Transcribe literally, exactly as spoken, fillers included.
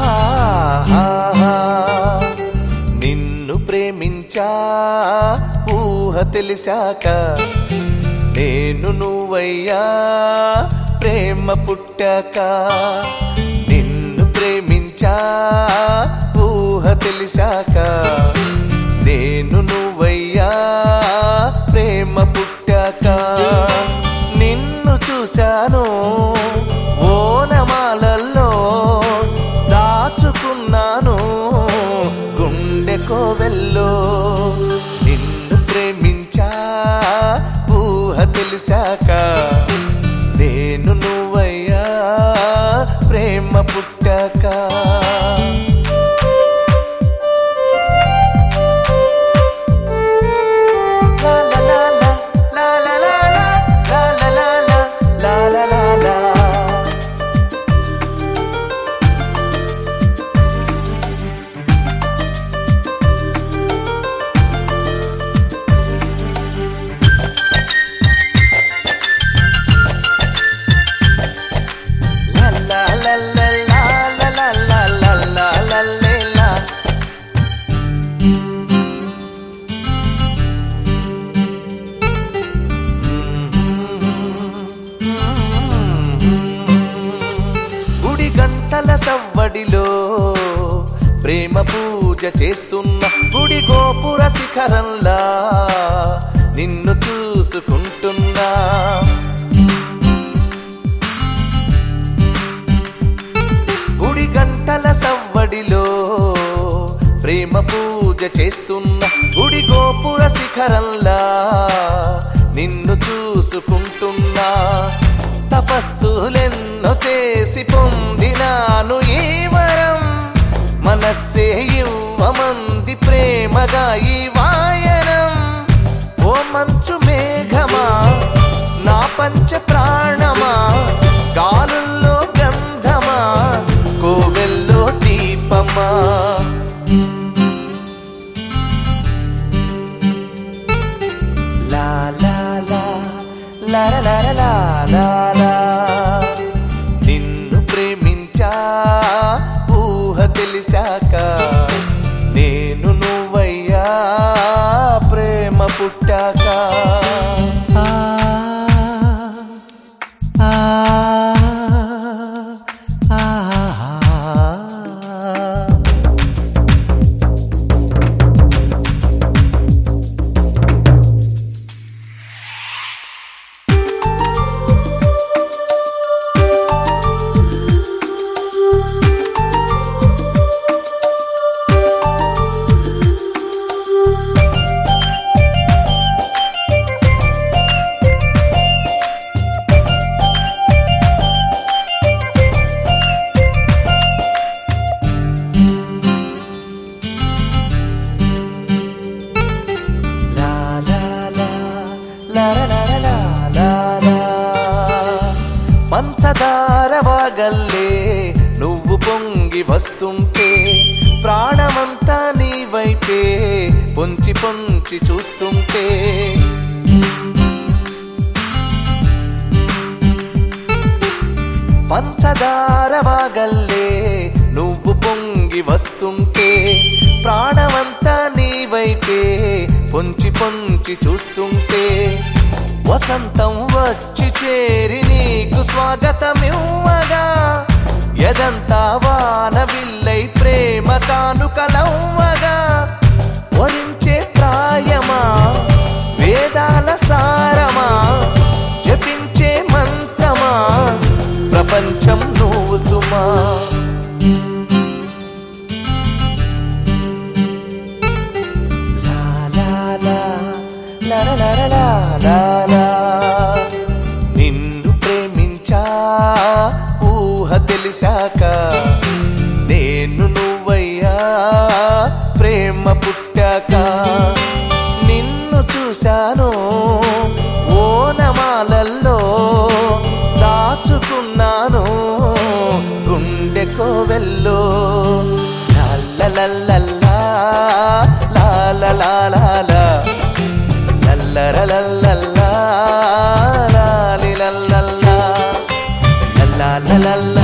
ఆహాహా నిన్ను ప్రేమించా ఊహ తెలిసాక నేను నువ్వయ్యా ప్రేమ పుట్టాక నిన్ను ప్రేమించా ఊహ తెలిసాక నేను నువ్వయ్యా ప్రేమ పుట్టాక నిన్ను చూశాను ఓనమాలల్లో దాచుకున్నాను గుండె కోవెల్లో నిన్ను ప్రేమించా ఊహ తెలిసాక నేను నువ్వయ్యా ప్రేమ పుట్టాక గంటల సవ్వడిలో ప్రేమ పూజ చేస్తున్న గుడి గోపుర శిఖరంలా నిన్ను చూసుకుంటున్నా గుడి గంటల సవ్వడిలో ప్రేమ పూజ చేస్తున్న గుడి గోపుర శిఖరంలా నిన్ను చూసుకుంటున్నా తపస్సులెన్నో చేసి పొందినాను ఈ వరం మనస్సే ఇవ్వమంది ప్రేమగా ఈ వాయనం ఓ మంచు మేఘమా నా పంచ ప్రాణమా గాలుల్లో గంధమా కోవెల్లో దీపమా లా లా లా లా లా లా లా లా నిన్ను ప్రేమించా ఊహ తెలిసాక నేను నువ్వయ్యా ప్రేమ పుట్టాక ఆ ఆ పంచదార వాగల్లే నువ్వు పొంగి వస్తుంటే ప్రాణమంతా నీ వైపే పొంచి పొంచి చూస్తుంటే పంచదార వాగల్లే నువ్వు పొంగి వస్తుంటే ప్రాణమంతా నీ వైపే పొంచి పొంచి చూస్తుంటే వసంతం వచ్చి చేరి నీకు స్వాగతమివ్వగా ఎదంతా వాన విల్లై ప్రేమ కానుకలవ్వగా వరించే ప్రాయమా వేదాల సారమా జపించే మంత్రమా ప్రపంచం నువ్వు సుమా లా లా లా లా లా లా లా లా నిన్ను ప్రేమించా ఊహ తెలిసాక నేను నువ్వయ్యా ప్రేమ పుట్టాక నిన్ను చూశాను ఓనమాలల్లో దాచుకున్నాను గుండె కోవెల్లో లల్లలల్లల్లా లాలలాలా లల్లరలల్లల్లా లాలిలల్లల్లా లల్లలల్లల్లా